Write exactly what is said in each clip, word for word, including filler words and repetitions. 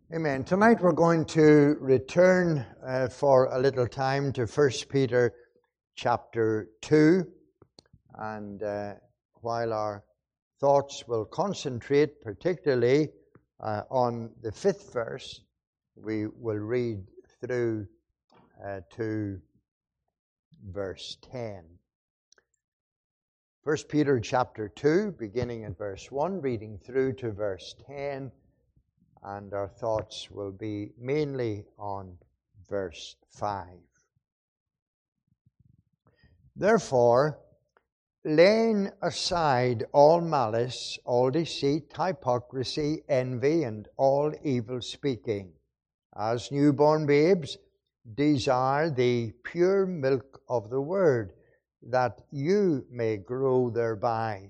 Amen. Tonight we're going to return uh, for a little time to First Peter chapter two. And uh, while our thoughts will concentrate particularly uh, on the fifth verse, we will read through uh, to verse ten. First Peter chapter two, beginning at verse one, reading through to verse ten. And our thoughts will be mainly on verse five. Therefore, laying aside all malice, all deceit, hypocrisy, envy, and all evil speaking, as newborn babes, desire the pure milk of the word, that you may grow thereby.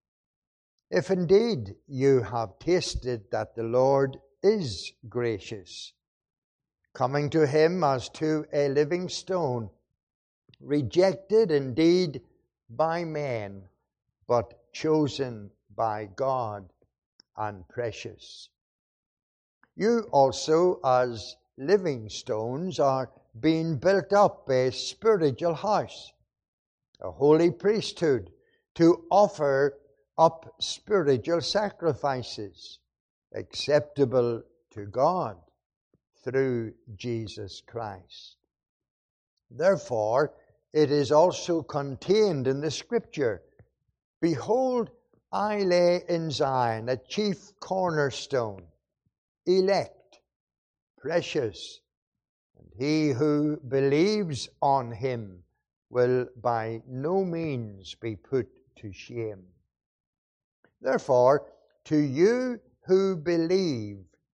If indeed you have tasted that the Lord is gracious, coming to him as to a living stone, rejected indeed by men, but chosen by God and precious. You also, as living stones, are being built up a spiritual house, a holy priesthood, to offer up spiritual sacrifices acceptable to God through Jesus Christ. Therefore, it is also contained in the Scripture, Behold, I lay in Zion a chief cornerstone, elect, precious, and he who believes on him will by no means be put to shame. Therefore, to you who believe,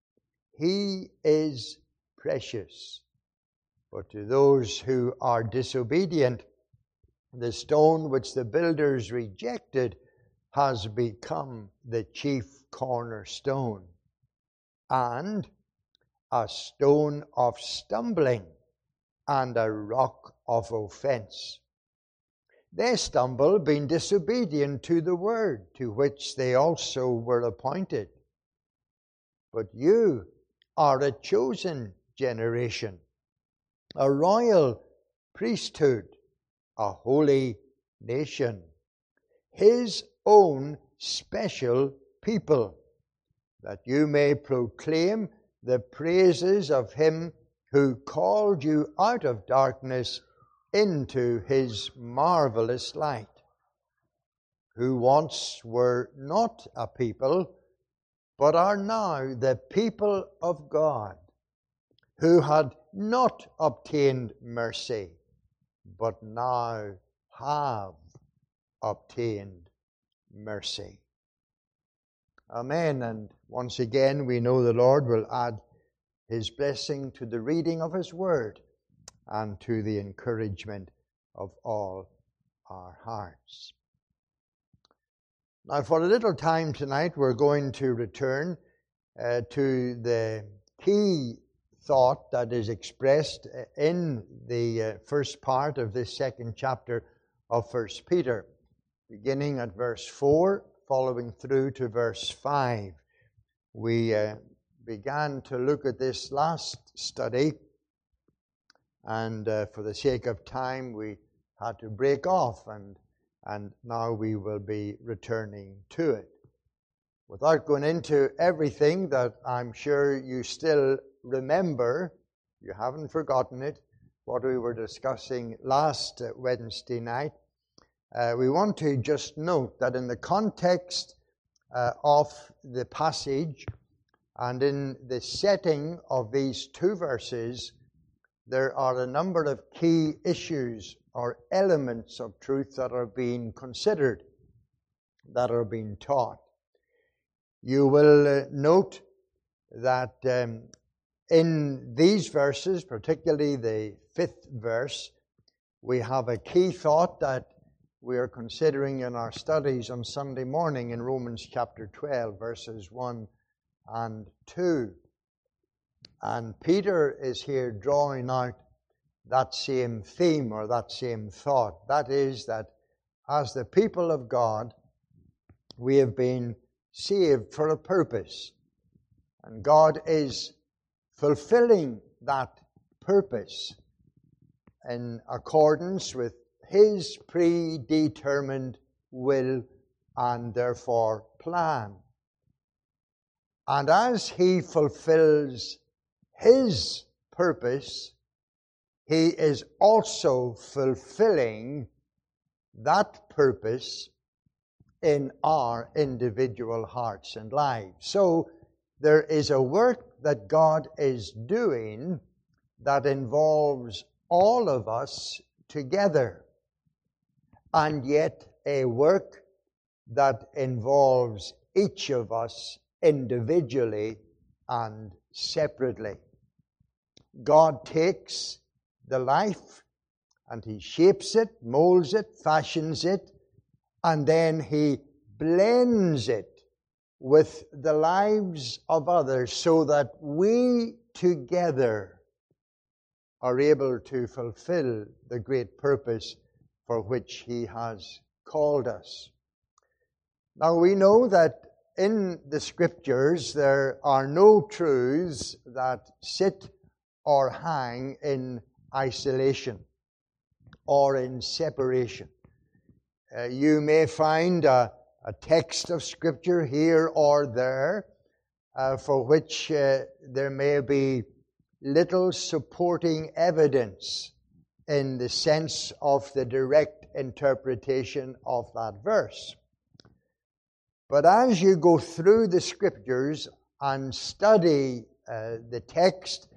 he is precious. But to those who are disobedient, the stone which the builders rejected has become the chief cornerstone, and a stone of stumbling and a rock of offense. They stumble, being disobedient to the word, to which they also were appointed. But you are a chosen generation, a royal priesthood, a holy nation, his own special people, that you may proclaim the praises of him who called you out of darkness into his marvelous light, who once were not a people, but are now the people of God, who had not obtained mercy, but now have obtained mercy. Amen. And once again, we know the Lord will add his blessing to the reading of his word and to the encouragement of all our hearts. Now, for a little time tonight, we're going to return uh, to the key thought that is expressed in the uh, first part of this second chapter of First Peter, beginning at verse four, following through to verse five. We uh, began to look at this last study, and uh, for the sake of time, we had to break off, and and now we will be returning to it. Without going into everything that I'm sure you still remember, you haven't forgotten it, what we were discussing last Wednesday night, uh, we want to just note that in the context uh, of the passage and in the setting of these two verses, there are a number of key issues or elements of truth that are being considered, that are being taught. You will uh, note that um, in these verses, particularly the fifth verse, we have a key thought that we are considering in our studies on Sunday morning in Romans chapter twelve, verses one and two. And Peter is here drawing out that same theme or that same thought. That is that as the people of God, we have been saved for a purpose. And God is fulfilling that purpose in accordance with His predetermined will and therefore plan. And as He fulfills His purpose, He is also fulfilling that purpose in our individual hearts and lives. So there is a work that God is doing that involves all of us together, and yet a work that involves each of us individually and separately. God takes the life and He shapes it, molds it, fashions it, and then He blends it with the lives of others so that we together are able to fulfill the great purpose for which He has called us. Now we know that in the Scriptures there are no truths that sit or hang in isolation or in separation. Uh, you may find a, a text of Scripture here or there uh, for which uh, there may be little supporting evidence in the sense of the direct interpretation of that verse. But as you go through the Scriptures and study uh, the text,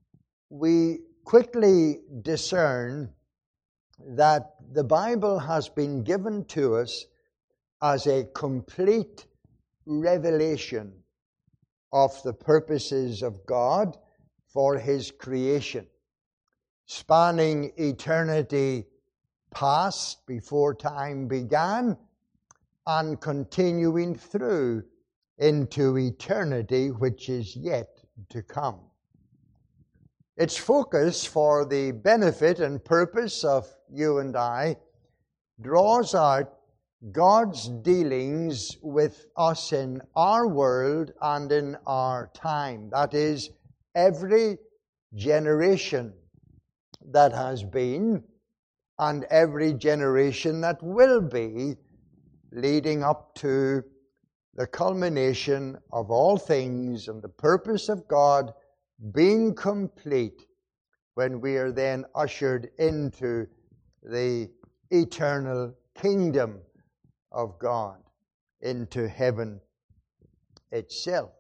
we quickly discern that the Bible has been given to us as a complete revelation of the purposes of God for His creation, spanning eternity past, before time began, and continuing through into eternity which is yet to come. Its focus for the benefit and purpose of you and I draws out God's dealings with us in our world and in our time. That is, every generation that has been and every generation that will be, leading up to the culmination of all things and the purpose of God being complete when we are then ushered into the eternal kingdom of God, into heaven itself.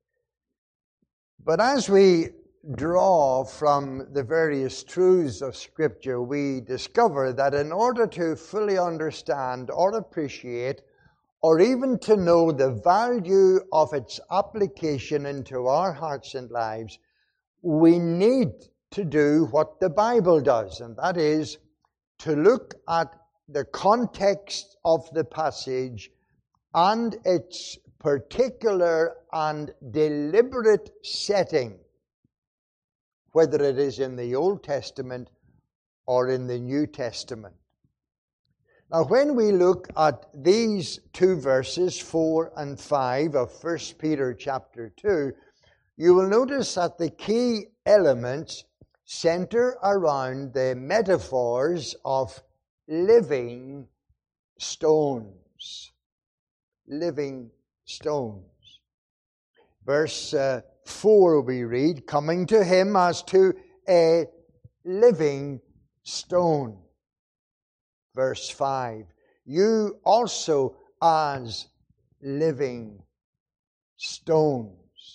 But as we draw from the various truths of Scripture, we discover that in order to fully understand or appreciate or even to know the value of its application into our hearts and lives, we need to do what the Bible does, and that is to look at the context of the passage and its particular and deliberate setting, whether it is in the Old Testament or in the New Testament. Now, when we look at these two verses, four and five of First Peter chapter two, you will notice that the key elements center around the metaphors of living stones. Living stones. Verse uh, four we read, coming to Him as to a living stone. Verse five, you also as living stones.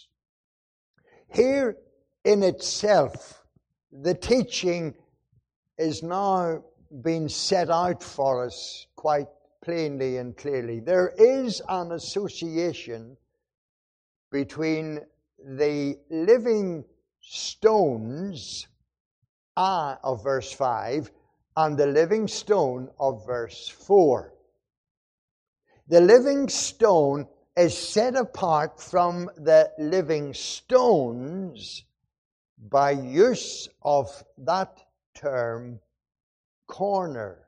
Here in itself, the teaching is now being set out for us quite plainly and clearly. There is an association between the living stones uh, of verse five and the living stone of verse four. The living stone is set apart from the living stones by use of that term cornerstone.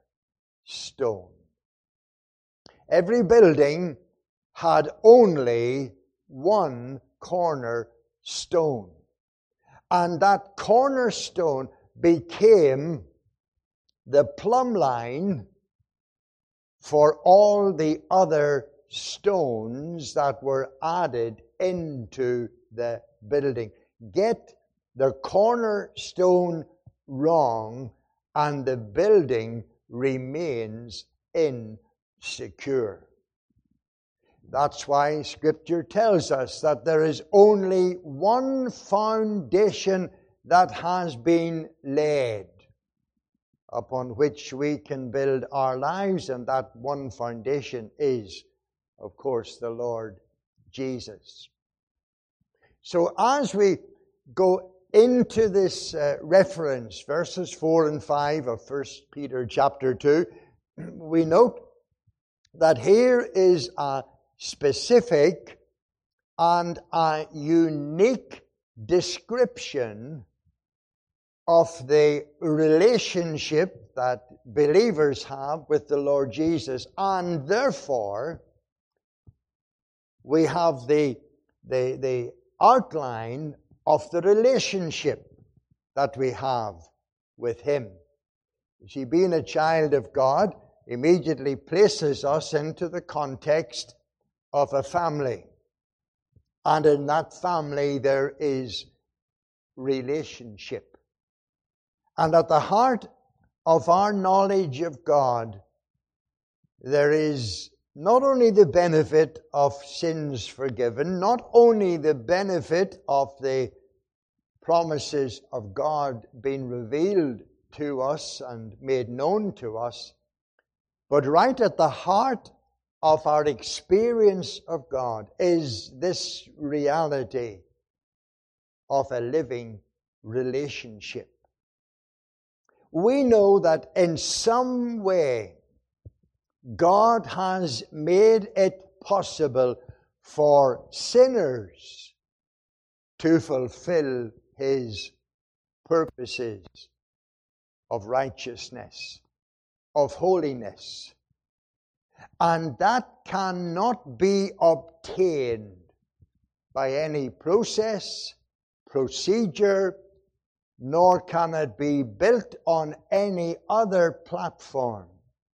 Every building had only one cornerstone. And that cornerstone became the plumb line for all the other stones that were added into the building. Get the cornerstone wrong, and the building remains insecure. That's why Scripture tells us that there is only one foundation that has been laid upon which we can build our lives, and that one foundation is, of course, the Lord Jesus. So as we go into this uh, reference, verses four and five of First Peter chapter two, we note that here is a specific and a unique description of the relationship that believers have with the Lord Jesus, and therefore we have the, the, the outline of the relationship that we have with Him. You see, being a child of God immediately places us into the context of a family. And in that family there is relationship. And at the heart of our knowledge of God, there is not only the benefit of sins forgiven, not only the benefit of the promises of God being revealed to us and made known to us, but right at the heart of our experience of God is this reality of a living relationship. We know that in some way God has made it possible for sinners to fulfill His purposes of righteousness, of holiness. And that cannot be obtained by any process, procedure, nor can it be built on any other platform,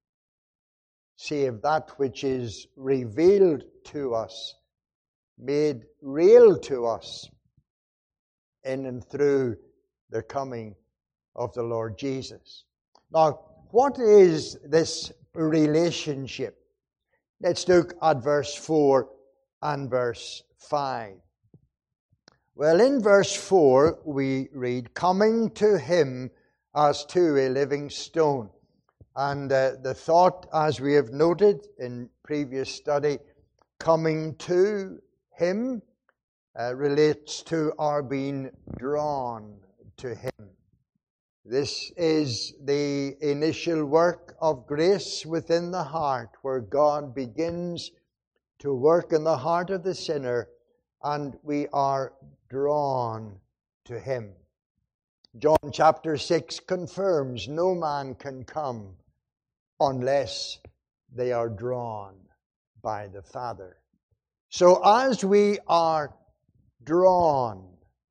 save that which is revealed to us, made real to us in and through the coming of the Lord Jesus. Now, what is this relationship? Let's look at verse four and verse five. Well, in verse four we read, coming to Him as to a living stone. And uh, the thought, as we have noted in previous study, coming to Him uh, relates to our being drawn to Him. This is the initial work of grace within the heart, where God begins to work in the heart of the sinner, and we are drawn to Him. John chapter six confirms no man can come unless they are drawn by the Father. So as we are drawn,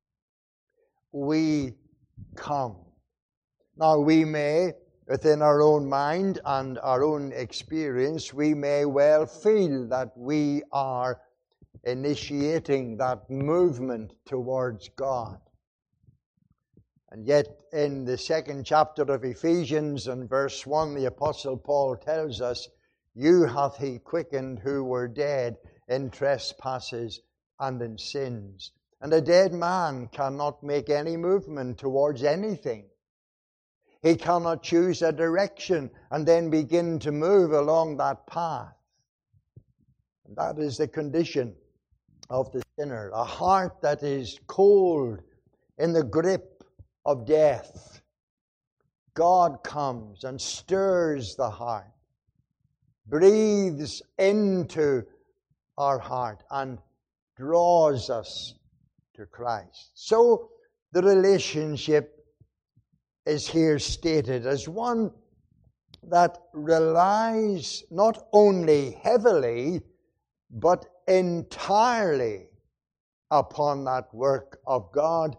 we come. Now we may, within our own mind and our own experience, we may well feel that we are initiating that movement towards God. And yet in the second chapter of Ephesians and verse one, the Apostle Paul tells us, you hath He quickened who were dead in trespasses and in sins. And a dead man cannot make any movement towards anything. He cannot choose a direction and then begin to move along that path. And that is the condition of the sinner, a heart that is cold in the grip of death. God comes and stirs the heart, breathes into our heart and draws us to Christ. So the relationship is here stated as one that relies not only heavily but entirely upon that work of God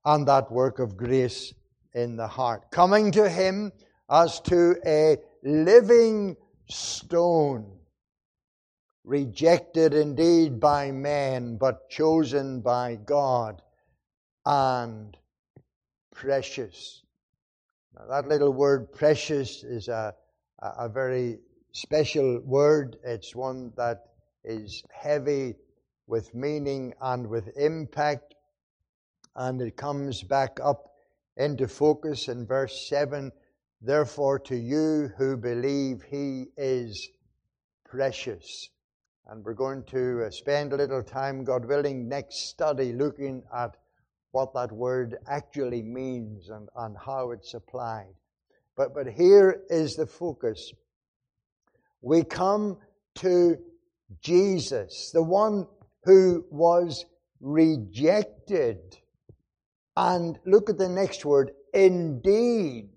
and that work of grace in the heart. Coming to him as to a living stone, rejected indeed by men, but chosen by God, and precious. Now, that little word precious is a, a very special word. It's one that is heavy with meaning and with impact, and it comes back up into focus in verse seven. Therefore, to you who believe, he is precious. And we're going to spend a little time, God willing, next study looking at what that word actually means and, and how it's applied. But, but here is the focus. We come to Jesus, the one who was rejected. And look at the next word, indeed.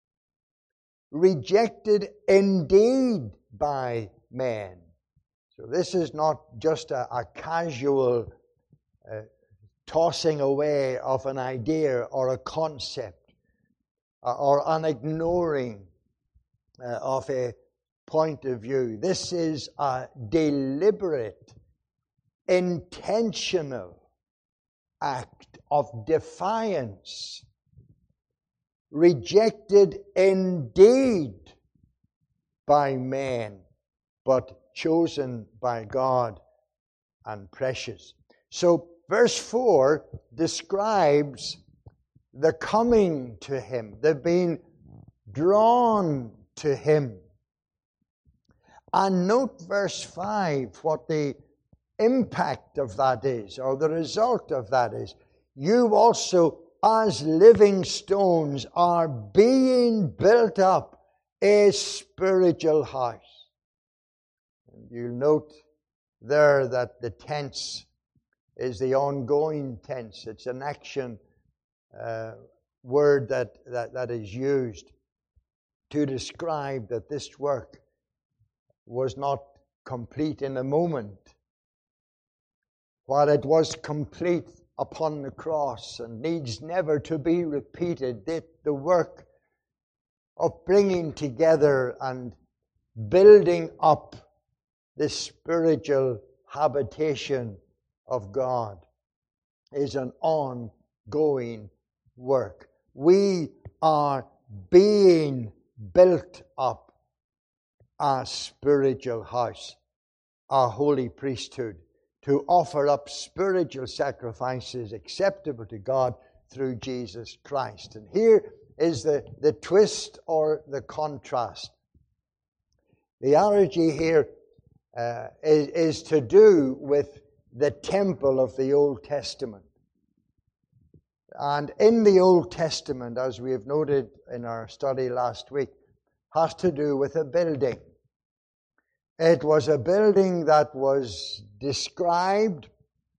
Rejected indeed by men. So this is not just a, a casual uh, tossing away of an idea or a concept, uh, or an ignoring uh, of a point of view. This is a deliberate, intentional act of defiance. Rejected indeed by men, but chosen by God and precious. So verse four describes the coming to him, the being drawn to him. And note verse five, what the impact of that is, or the result of that is. You also, as living stones, are being built up a spiritual house. And you'll note there that the tense is the ongoing tense. It's an action uh, word that, that, that is used to describe that this work was not complete in a moment. While it was complete upon the cross and needs never to be repeated, that the work of bringing together and building up the spiritual habitation of God is an ongoing work. We are being built up a spiritual house, a holy priesthood, to offer up spiritual sacrifices acceptable to God through Jesus Christ. And here is the, the twist or the contrast. The analogy here uh, is, is to do with the temple of the Old Testament. And in the Old Testament, as we have noted in our study last week, has to do with a building. It was a building that was described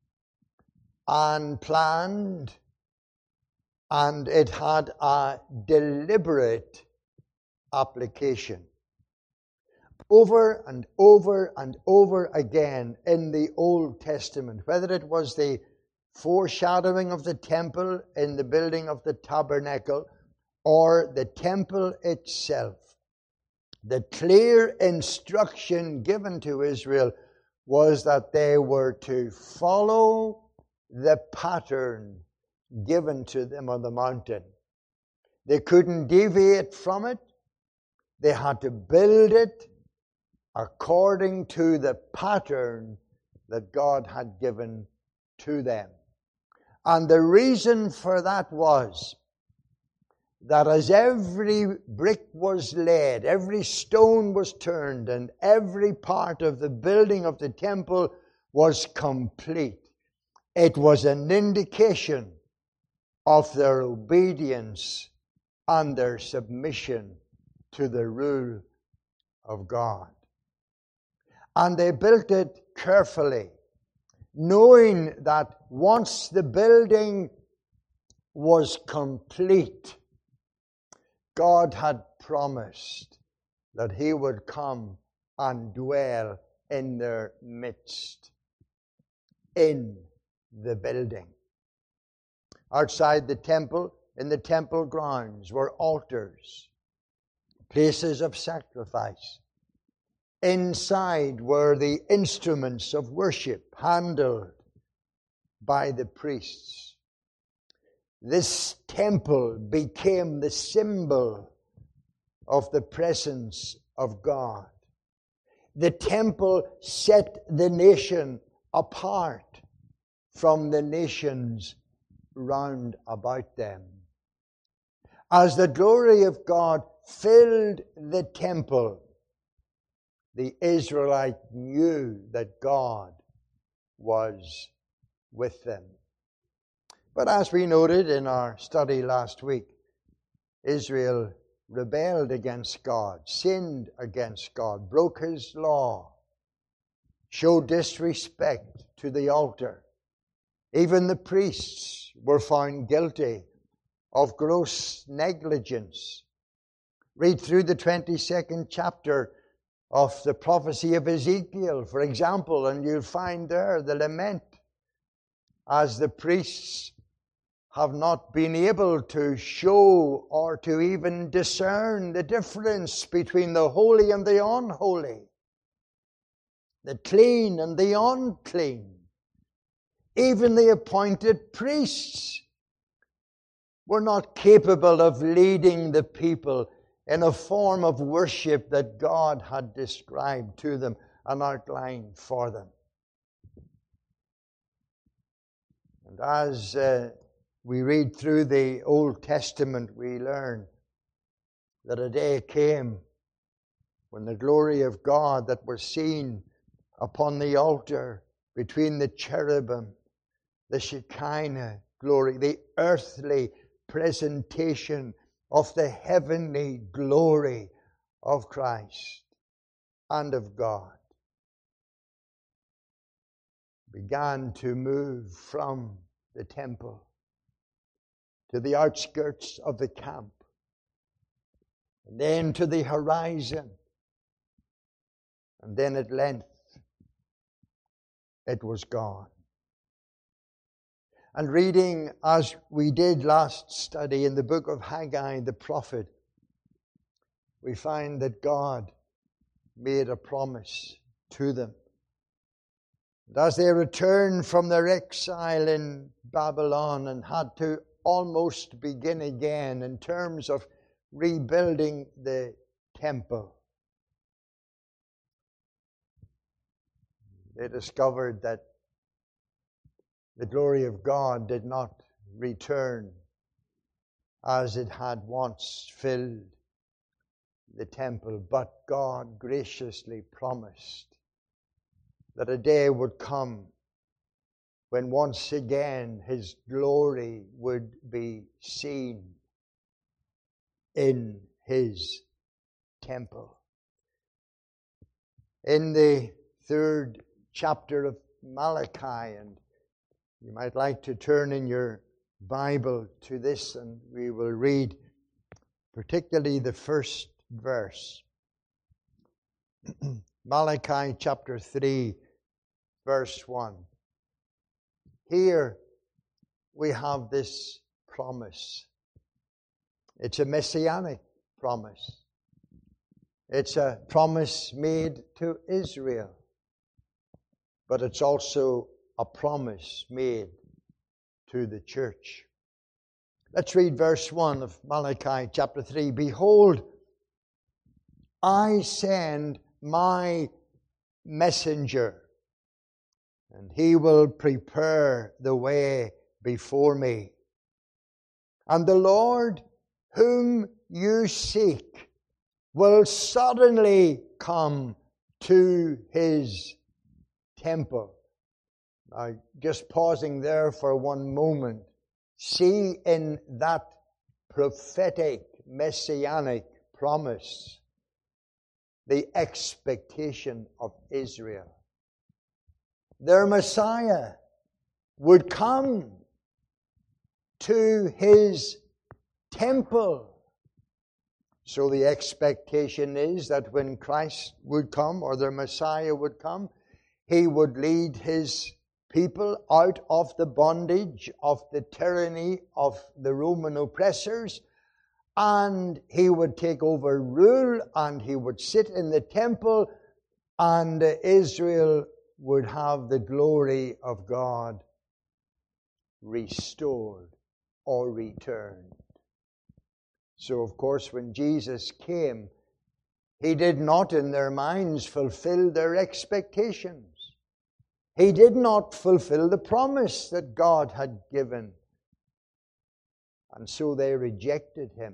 and planned, and it had a deliberate application. Over and over and over again in the Old Testament, whether it was the foreshadowing of the temple in the building of the tabernacle or the temple itself, the clear instruction given to Israel was that they were to follow the pattern given to them on the mountain. They couldn't deviate from it. They had to build it according to the pattern that God had given to them. And the reason for that was that as every brick was laid, every stone was turned, and every part of the building of the temple was complete, it was an indication of their obedience and their submission to the rule of God. And they built it carefully, knowing that once the building was complete, God had promised that He would come and dwell in their midst, in the building. Outside the temple, in the temple grounds, were altars, places of sacrifice. Inside were the instruments of worship handled by the priests. This temple became the symbol of the presence of God. The temple set the nation apart from the nations round about them. As the glory of God filled the temple, the Israelite knew that God was with them. But as we noted in our study last week, Israel rebelled against God, sinned against God, broke His law, showed disrespect to the altar. Even the priests were found guilty of gross negligence. Read through the twenty-second chapter of the prophecy of Ezekiel, for example, and you'll find there the lament as the priests have not been able to show or to even discern the difference between the holy and the unholy, the clean and the unclean. Even the appointed priests were not capable of leading the people in a form of worship that God had described to them and outlined for them. And as uh, we read through the Old Testament, we learn that a day came when the glory of God that was seen upon the altar between the cherubim, the Shekinah glory, the earthly presentation of the heavenly glory of Christ and of God, began to move from the temple to the outskirts of the camp, and then to the horizon, and then at length it was gone. And reading, as we did last study in the book of Haggai the prophet, we find that God made a promise to them. And as they returned from their exile in Babylon and had to almost begin again in terms of rebuilding the temple, they discovered that the glory of God did not return as it had once filled the temple, but God graciously promised that a day would come when once again His glory would be seen in His temple. In the third chapter of Malachi, and you might like to turn in your Bible to this, and we will read particularly the first verse. Malachi chapter three, verse one. Here we have this promise. It's a messianic promise. It's a promise made to Israel, but it's also a promise made to the church. Let's read verse one of Malachi chapter three. Behold, I send my messenger, and he will prepare the way before me. And the Lord whom you seek will suddenly come to His temple. Now, just pausing there for one moment, see in that prophetic, messianic promise the expectation of Israel. Their Messiah would come to His temple. So the expectation is that when Christ would come, or their Messiah would come, He would lead His people out of the bondage of the tyranny of the Roman oppressors, and he would take over rule, and he would sit in the temple, and Israel would have the glory of God restored or returned. So, of course, when Jesus came, he did not in their minds fulfill their expectations. He did not fulfill the promise that God had given. And so they rejected him.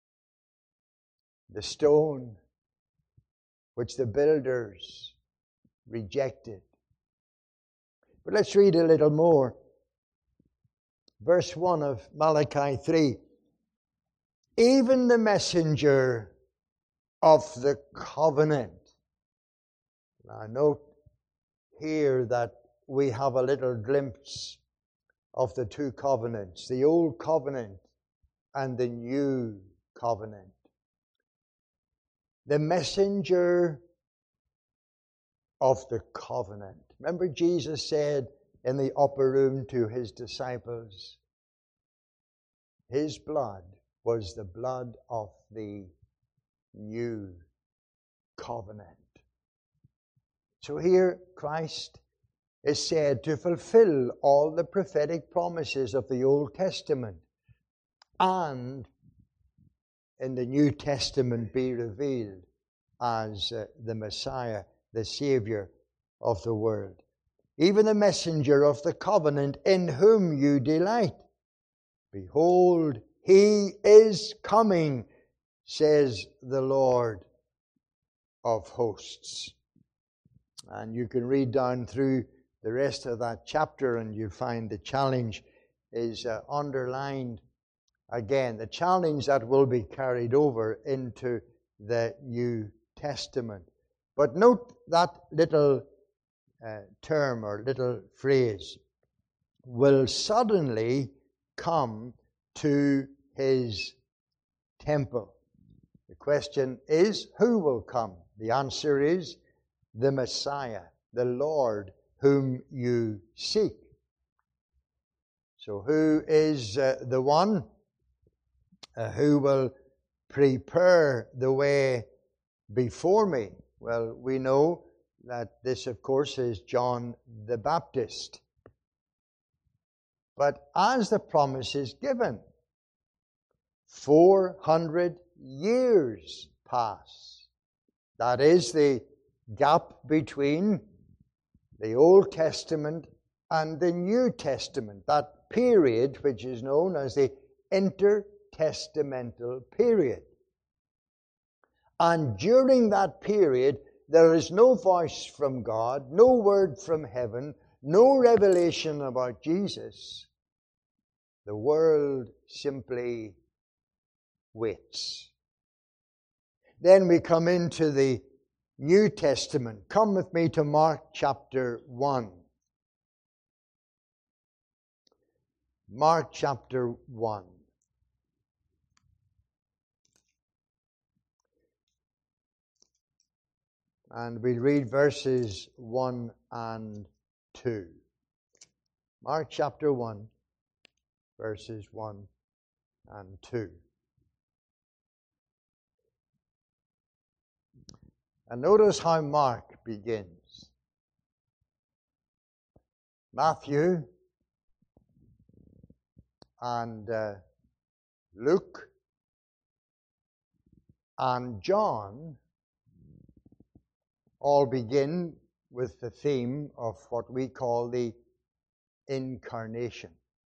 The stone which the builders rejected. But let's read a little more. Verse one of Malachi three. Even the messenger of the covenant. Now note here that we have a little glimpse of the two covenants, the old covenant and the new covenant. The messenger of the covenant. Remember, Jesus said in the upper room to his disciples, his blood was the blood of the new covenant. So here Christ is said to fulfill all the prophetic promises of the Old Testament and in the New Testament be revealed as uh, the Messiah, the Savior of the world. Even the messenger of the covenant in whom you delight. Behold, he is coming, says the Lord of hosts. And you can read down through the rest of that chapter and you find the challenge is uh, underlined again. The challenge that will be carried over into the New Testament. But note that little uh, term or little phrase, will suddenly come to his temple. The question is, who will come? The answer is the Messiah, the Lord whom you seek. So who is uh, the one uh, who will prepare the way before me? Well, we know that this, of course, is John the Baptist. But as the promise is given, four hundred years pass. That is the gap between the Old Testament and the New Testament, that period which is known as the intertestamental period. And during that period, there is no voice from God, no word from heaven, no revelation about Jesus. The world simply waits. Then we come into the New Testament. Come with me to Mark chapter one. Mark chapter one. And we read verses one and two. Mark chapter one, verses one and two. And notice how Mark begins. Matthew and uh, Luke and John all begin with the theme of what we call the incarnation.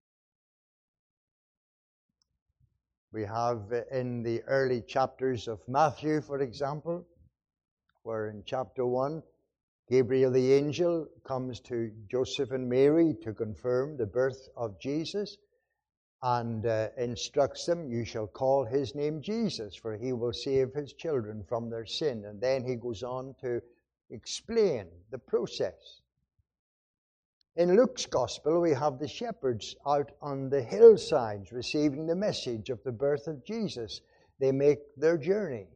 We have in the early chapters of Matthew, for example, where in chapter one, Gabriel the angel comes to Joseph and Mary to confirm the birth of Jesus and uh, instructs them, you shall call his name Jesus, for he will save his children from their sin. And then he goes on to explain the process. In Luke's gospel, we have the shepherds out on the hillsides receiving the message of the birth of Jesus. They make their journey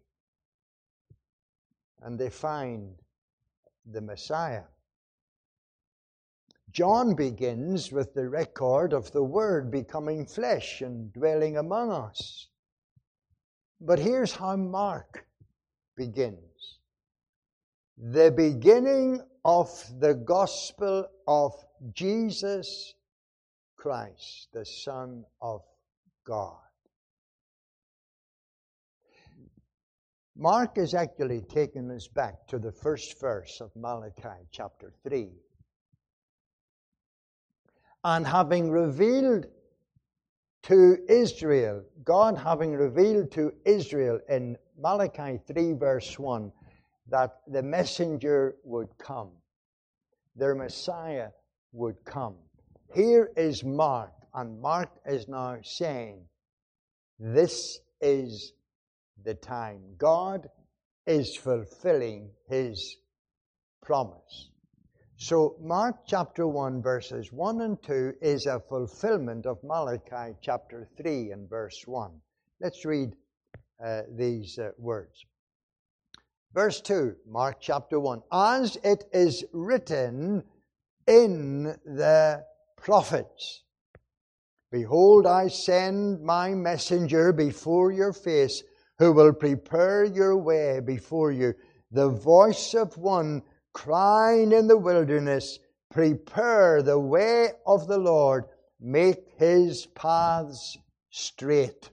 and they find the Messiah. John begins with the record of the Word becoming flesh and dwelling among us. But here's how Mark begins. The beginning of the gospel of Jesus Christ, the Son of God. Mark is actually taking us back to the first verse of Malachi chapter three. And having revealed to Israel, God having revealed to Israel in Malachi three verse one, that the messenger would come, their Messiah would come. Here is Mark, and Mark is now saying, this is the time. God is fulfilling His promise. So Mark chapter one verses one and two is a fulfillment of Malachi chapter three and verse one. Let's read uh, these uh, words. Verse two, Mark chapter one. As it is written in the prophets, behold, I send my messenger before your face, who will prepare your way before you. The voice of one crying in the wilderness, prepare the way of the Lord, make His paths straight.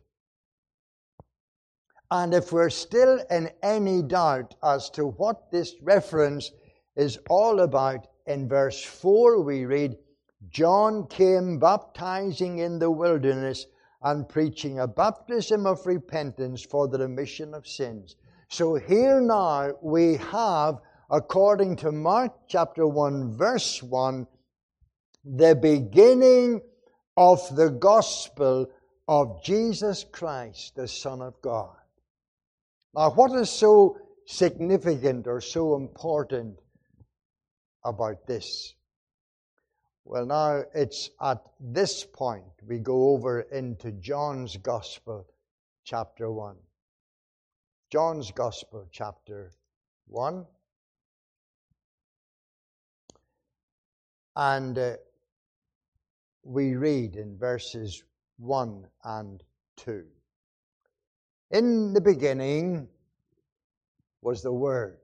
And if we're still in any doubt as to what this reference is all about, in verse four we read, John came baptizing in the wilderness and preaching a baptism of repentance for the remission of sins. So here now we have, according to Mark chapter one verse one, the beginning of the gospel of Jesus Christ, the Son of God. Now, what is so significant or so important about this? Well, now it's at this point we go over into John's Gospel, chapter one. John's Gospel, chapter one. And uh, we read in verses one and two. In the beginning was the Word.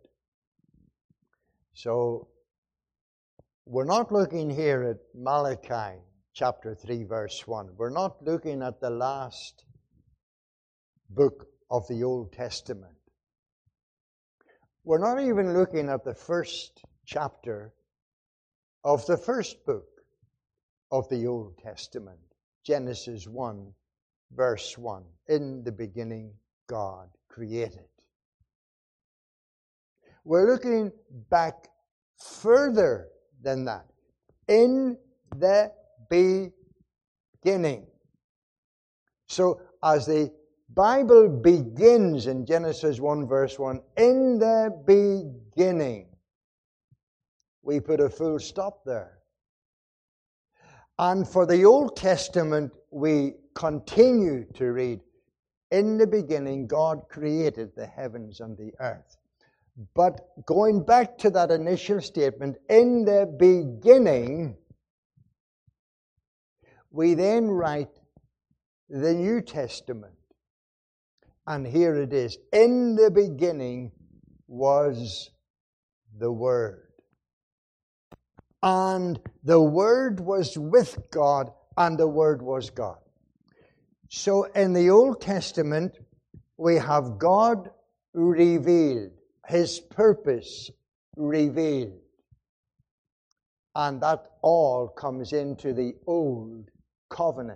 So, we're not looking here at Malachi chapter three verse one. We're not looking at the last book of the Old Testament. We're not even looking at the first chapter of the first book of the Old Testament, Genesis one verse one. In the beginning, God created. We're looking back further than that. In the beginning. So, as the Bible begins in Genesis one verse one, in the beginning, we put a full stop there. And for the Old Testament, we continue to read, in the beginning, God created the heavens and the earth. But going back to that initial statement, in the beginning, we then write the New Testament. And here it is. In the beginning was the Word. And the Word was with God, and the Word was God. So in the Old Testament, we have God revealed, His purpose revealed. And that all comes into the Old Covenant.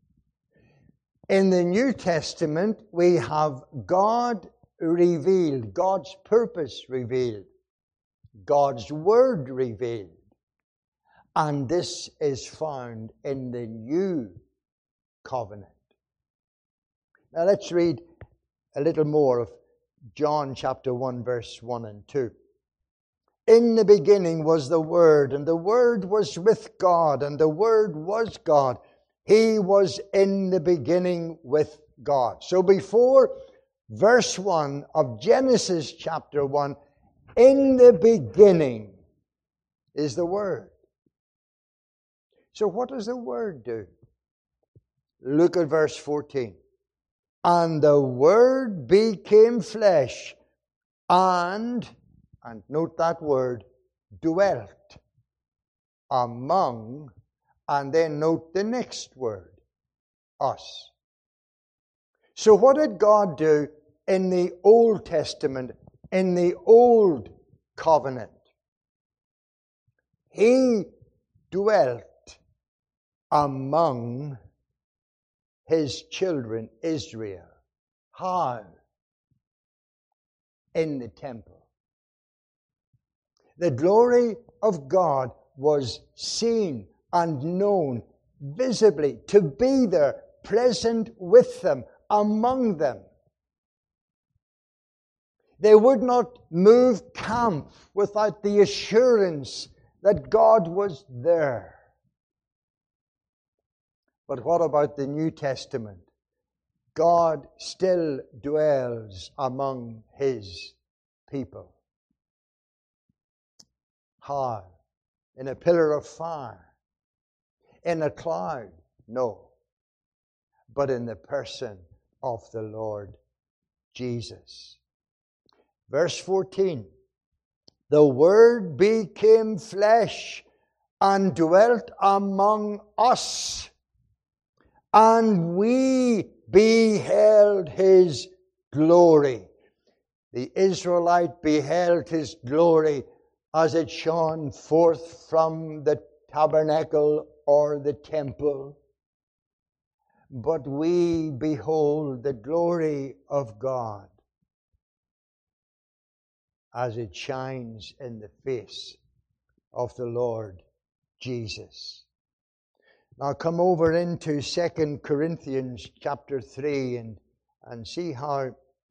In the New Testament, we have God revealed, God's purpose revealed, God's Word revealed. And this is found in the New Covenant. Now let's read a little more of John chapter one, verse one and two. In the beginning was the Word, and the Word was with God, and the Word was God. He was in the beginning with God. So before verse one of Genesis chapter one, in the beginning is the Word. So what does the Word do? Look at verse fourteen. And the Word became flesh and, and note that word, dwelt among, and then note the next word, us. So what did God do in the Old Testament, in the Old Covenant? He dwelt among His children, Israel. How? In the temple. The glory of God was seen and known visibly, to be there, present with them, among them. They would not move camp without the assurance that God was there. But what about the New Testament? God still dwells among His people. How? In a pillar of fire? In a cloud? No. But in the person of the Lord Jesus. Verse fourteen. The Word became flesh and dwelt among us, and we beheld His glory. The Israelite beheld His glory as it shone forth from the tabernacle or the temple. But we behold the glory of God as it shines in the face of the Lord Jesus. Now come over into Second Corinthians chapter three and, and see how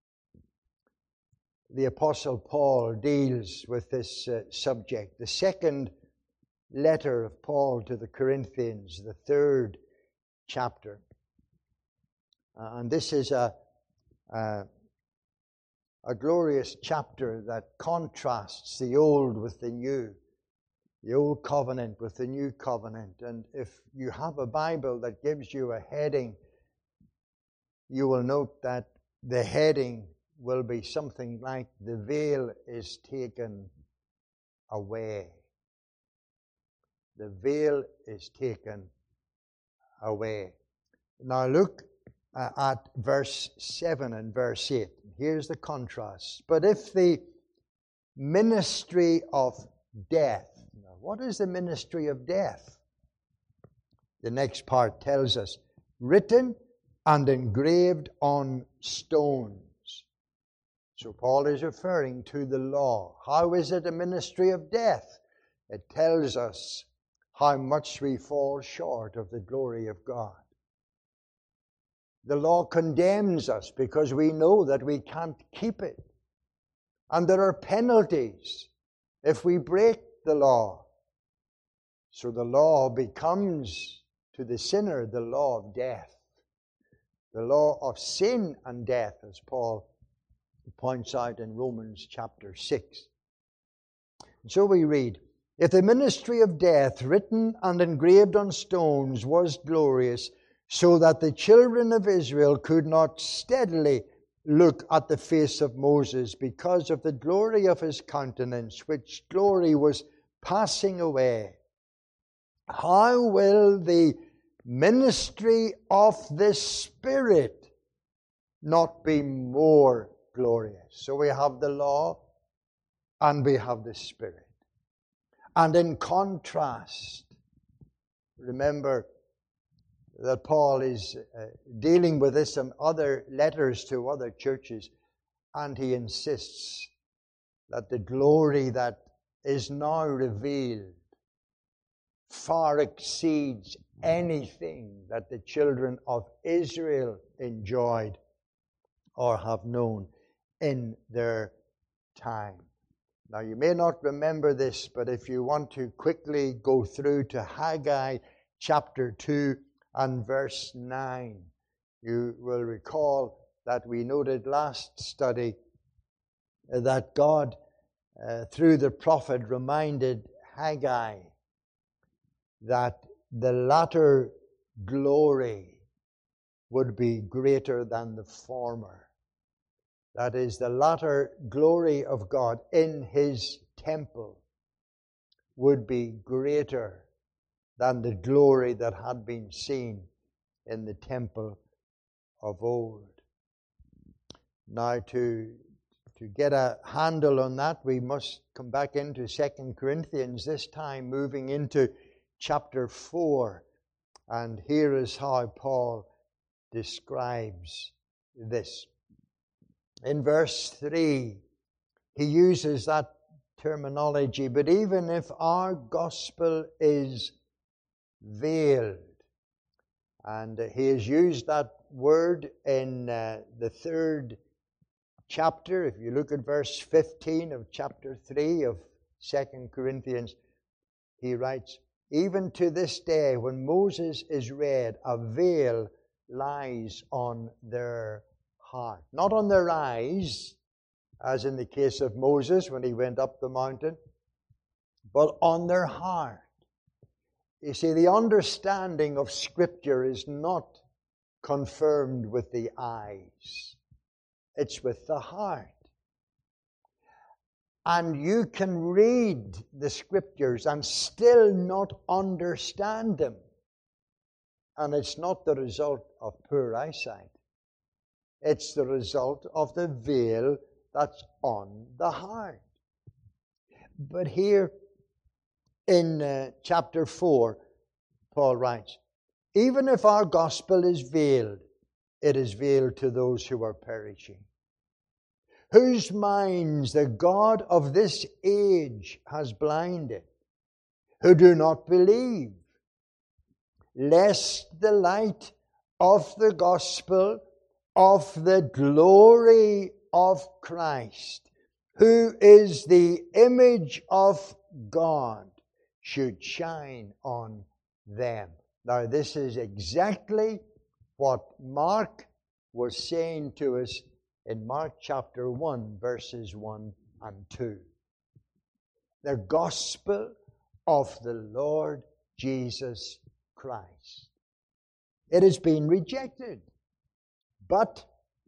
the Apostle Paul deals with this uh, subject. The second letter of Paul to the Corinthians, the third chapter. Uh, and this is a, a, a glorious chapter that contrasts the old with the new. The Old Covenant with the New Covenant. And if you have a Bible that gives you a heading, you will note that the heading will be something like, the veil is taken away. The veil is taken away. Now look uh, at verse seven and verse eight. Here's the contrast. But if the ministry of death, what is the ministry of death? The next part tells us, written and engraved on stones. So Paul is referring to the law. How is it a ministry of death? It tells us how much we fall short of the glory of God. The law condemns us because we know that we can't keep it. And there are penalties if we break the law. So the law becomes, to the sinner, the law of death. The law of sin and death, as Paul points out in Romans chapter six. And so we read, if the ministry of death, written and engraved on stones, was glorious, so that the children of Israel could not steadily look at the face of Moses because of the glory of his countenance, which glory was passing away, how will the ministry of the Spirit not be more glorious? So we have the law and we have the Spirit. And in contrast, remember that Paul is uh, dealing with this in other letters to other churches, and he insists that the glory that is now revealed far exceeds anything that the children of Israel enjoyed or have known in their time. Now you may not remember this, but if you want to quickly go through to Haggai chapter two and verse nine, you will recall that we noted last study that God, uh, through the prophet, reminded Haggai that the latter glory would be greater than the former. That is, the latter glory of God in His temple would be greater than the glory that had been seen in the temple of old. Now, to, to get a handle on that, we must come back into Second Corinthians, this time moving into chapter four. And here is how Paul describes this. In verse three, he uses that terminology, but even if our gospel is veiled, and he has used that word in uh, the third chapter. If you look at verse fifteen of chapter three of Second Corinthians, he writes, even to this day when Moses is read, a veil lies on their heart. Not on their eyes, as in the case of Moses when he went up the mountain, but on their heart. You see, the understanding of Scripture is not confirmed with the eyes. It's with the heart. And you can read the Scriptures and still not understand them. And it's not the result of poor eyesight. It's the result of the veil that's on the heart. But here in uh, chapter four, Paul writes, even if our gospel is veiled, it is veiled to those who are perishing, whose minds the God of this age has blinded, who do not believe, lest the light of the gospel of the glory of Christ, who is the image of God, should shine on them. Now, this is exactly what Mark was saying to us in Mark chapter one, verses one and two. The gospel of the Lord Jesus Christ. It has been rejected. But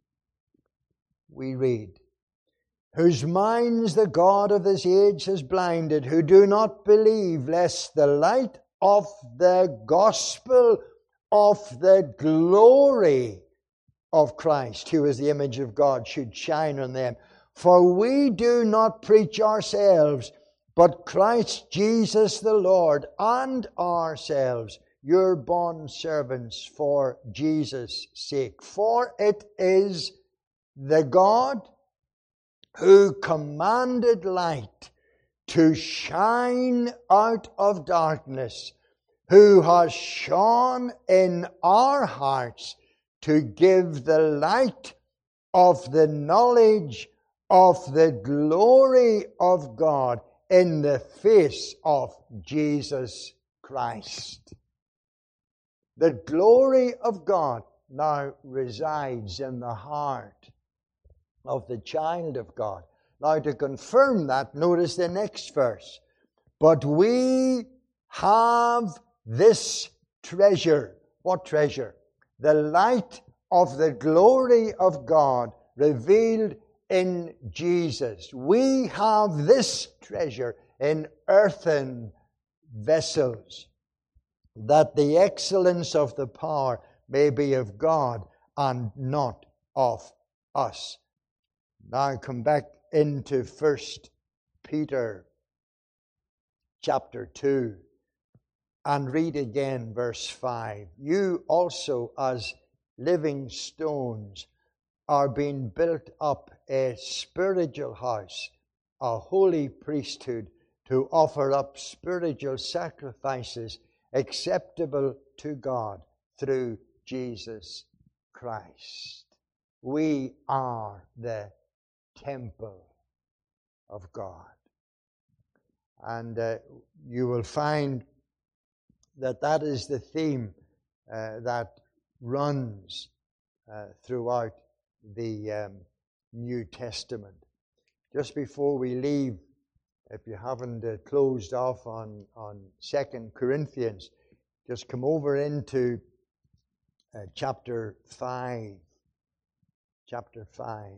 we read, whose minds the God of this age has blinded, who do not believe, lest the light of the gospel of the glory of Christ, who is the image of God, should shine on them. For we do not preach ourselves, but Christ Jesus the Lord, and ourselves, your bondservants for Jesus' sake. For it is the God who commanded light to shine out of darkness, who has shone in our hearts to give the light of the knowledge of the glory of God in the face of Jesus Christ. The glory of God now resides in the heart of the child of God. Now, to confirm that, notice the next verse. But we have this treasure. What treasure? The light of the glory of God revealed in Jesus. We have this treasure in earthen vessels, that the excellence of the power may be of God and not of us. Now come back into First Peter chapter two and read again verse five. You also, as living stones, are being built up a spiritual house, a holy priesthood, to offer up spiritual sacrifices acceptable to God through Jesus Christ. We are the temple of God. And uh, you will find that that is the theme uh, that runs uh, throughout the um, New Testament. Just before we leave, if you haven't uh, closed off on, on Second Corinthians, just come over into uh, chapter five. Chapter five.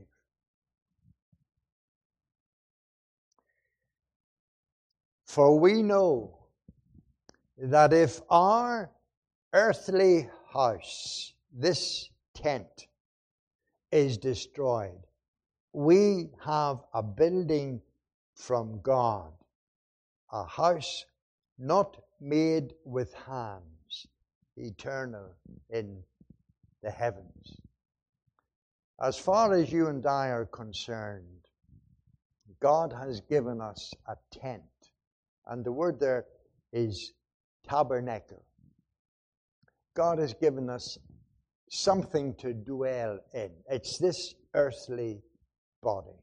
For we know that if our earthly house, this tent, is destroyed, we have a building from God, a house not made with hands, eternal in the heavens. As far as you and I are concerned, God has given us a tent. And the word there is tabernacle. God has given us something to dwell in. It's this earthly body.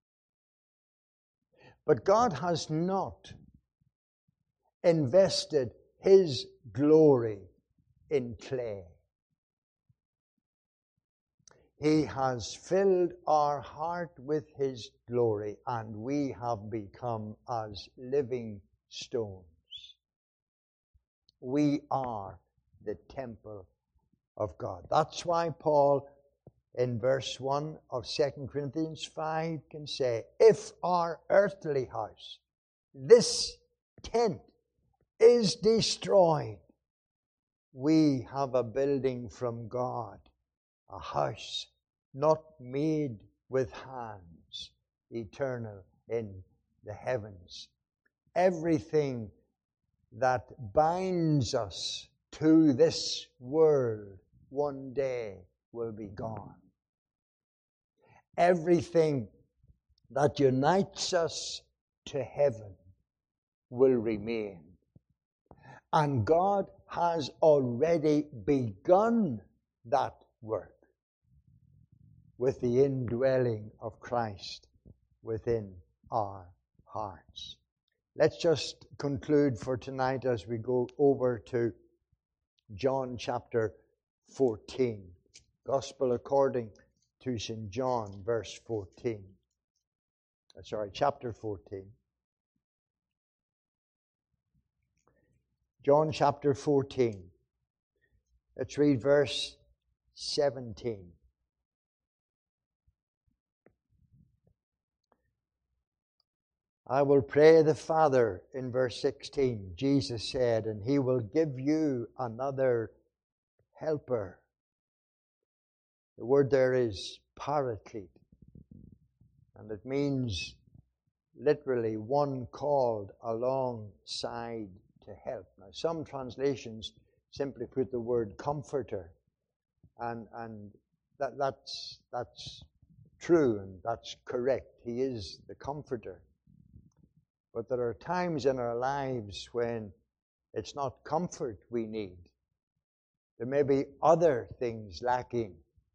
But God has not invested His glory in clay. He has filled our heart with His glory, and we have become as living stones. We are the temple of God. That's why Paul, in verse one of Second Corinthians five, can say, if our earthly house, this tent, is destroyed, we have a building from God, a house not made with hands, eternal in the heavens. Everything that binds us to this world one day will be gone. Everything that unites us to heaven will remain. And God has already begun that work with the indwelling of Christ within our hearts. Let's just conclude for tonight as we go over to John chapter fourteen. Gospel according to Saint John, verse fourteen. Sorry, chapter fourteen. John chapter fourteen. Let's read verse seventeen. I will pray the Father, in verse sixteen, Jesus said, and He will give you another helper. The word there is paraclete, and it means literally one called alongside to help. Now, some translations simply put the word comforter, and and that that's that's true and that's correct. He is the comforter. But there are times in our lives when it's not comfort we need. There may be other things lacking.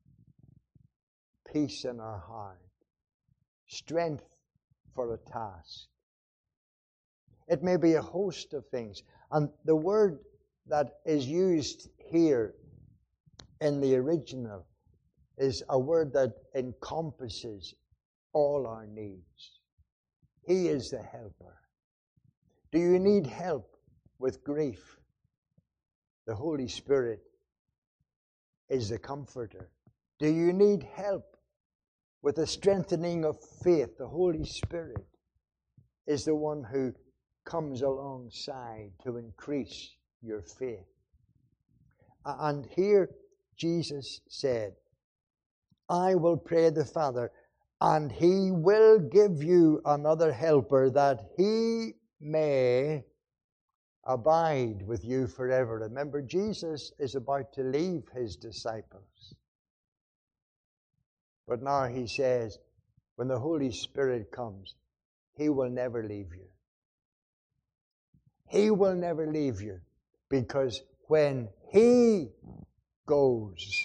Peace in our heart, strength for a task. It may be a host of things. And the word that is used here in the original is a word that encompasses all our needs. He is the helper. Do you need help with grief? The Holy Spirit is the comforter. Do you need help with the strengthening of faith? The Holy Spirit is the one who comes alongside to increase your faith. And here Jesus said, I will pray the Father, and He will give you another helper, that He may abide with you forever. Remember, Jesus is about to leave His disciples. But now He says, when the Holy Spirit comes, He will never leave you. He will never leave you, because when He goes,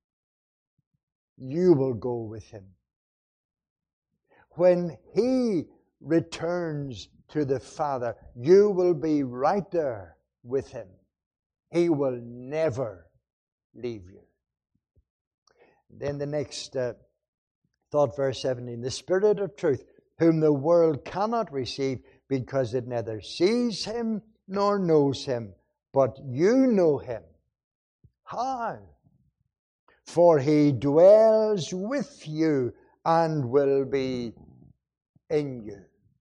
you will go with Him. When He returns to the Father, you will be right there with Him. He will never leave you. Then the next uh, thought, verse seventeen, the Spirit of truth, whom the world cannot receive, because it neither sees Him nor knows Him, but you know him. How? For he dwells with you and will be in you.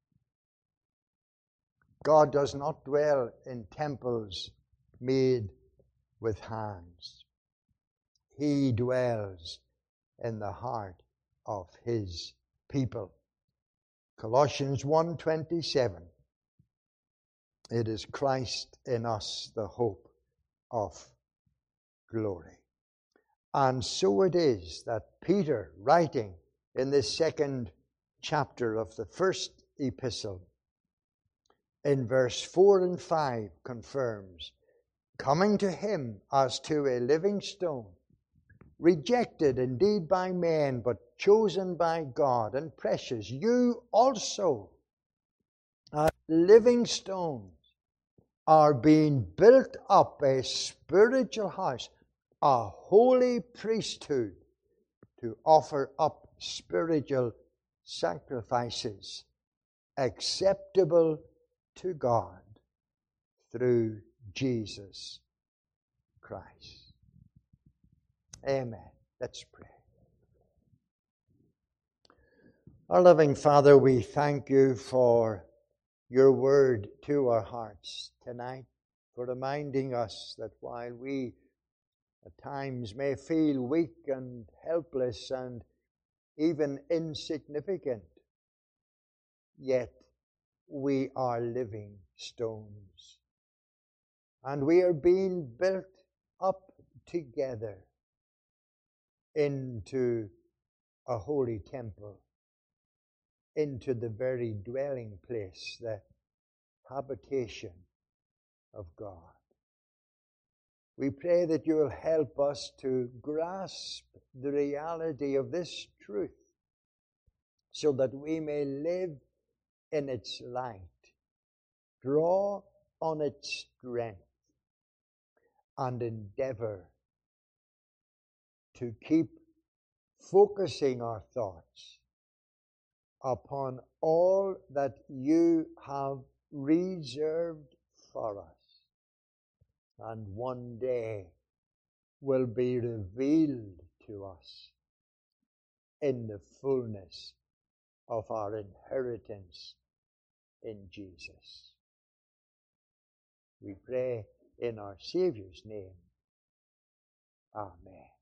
God does not dwell in temples made with hands. He dwells in the heart of his people. Colossians one twenty-seven. It is Christ in us, the hope of glory. And so it is that Peter, writing in this second chapter of the first epistle, in verse four and five confirms, coming to him as to a living stone, rejected indeed by men, but chosen by God and precious, you also, as living stones, are being built up a spiritual house, a holy priesthood, to offer up spiritual sacrifices acceptable to God through Jesus Christ. Amen. Let's pray. Our loving Father, we thank you for your word to our hearts tonight, for reminding us that while we at times may feel weak and helpless and even insignificant, yet we are living stones. And we are being built up together into a holy temple, into the very dwelling place, the habitation of God. We pray that you will help us to grasp the reality of this truth so that we may live in its light, draw on its strength, and endeavor to keep focusing our thoughts upon all that you have reserved for us, and one day will be revealed to us in the fullness of our inheritance in Jesus. We pray in our Savior's name. Amen.